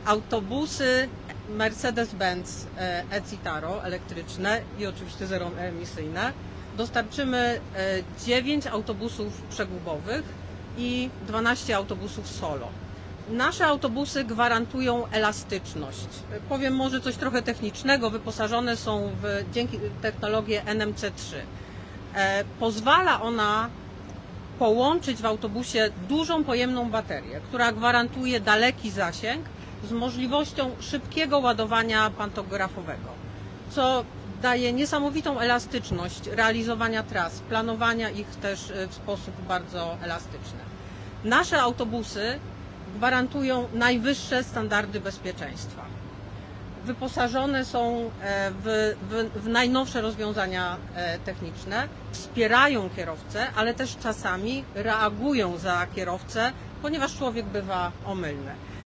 Autobusy Mercedes-Benz e-Citaro elektryczne i oczywiście zeroemisyjne dostarczymy 9 autobusów przegubowych i 12 autobusów solo. Nasze autobusy gwarantują elastyczność. Powiem może coś trochę technicznego, wyposażone są dzięki technologię NMC3. Pozwala ona połączyć w autobusie dużą pojemną baterię, która gwarantuje daleki zasięg z możliwością szybkiego ładowania pantografowego, co daje niesamowitą elastyczność realizowania tras, planowania ich też w sposób bardzo elastyczny. Nasze autobusy gwarantują najwyższe standardy bezpieczeństwa. Wyposażone są w najnowsze rozwiązania techniczne, wspierają kierowcę, ale też czasami reagują za kierowcę, ponieważ człowiek bywa omylny.